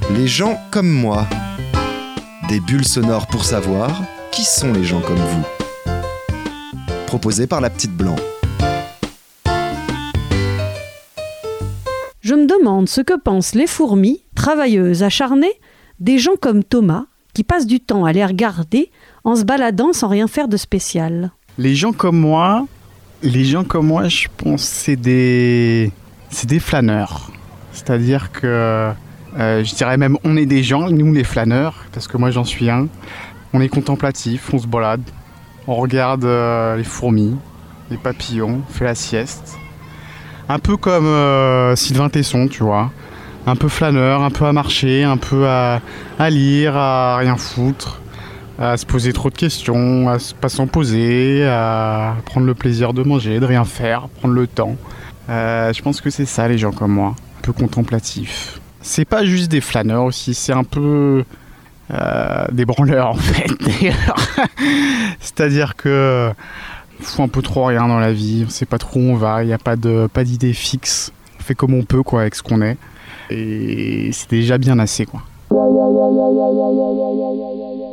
Les gens comme moi. Des bulles sonores pour savoir qui sont les gens comme vous. Proposé par la petite Blanc. Je me demande ce que pensent les fourmis, travailleuses acharnées, des gens comme Thomas, qui passent du temps à les regarder en se baladant sans rien faire de spécial. Les gens comme moi, je pense c'est des flâneurs. C'est-à-dire que je dirais même on est des gens, nous les flâneurs, parce que moi j'en suis un. On est contemplatif, on se balade, on regarde les fourmis, les papillons, on fait la sieste. Un peu comme Sylvain Tesson, tu vois. Un peu flâneur, un peu à marcher, un peu à lire, à rien foutre, à se poser trop de questions, à pas s'en poser, à prendre le plaisir de manger, de rien faire, prendre le temps. Je pense que c'est ça les gens comme moi, un peu contemplatifs. C'est pas juste des flâneurs aussi, c'est un peu des branleurs en fait. C'est-à-dire que on fout un peu trop rien dans la vie, on sait pas trop où on va, il n'y a pas d'idée fixe. On fait comme on peut quoi avec ce qu'on est. Et c'est déjà bien assez quoi.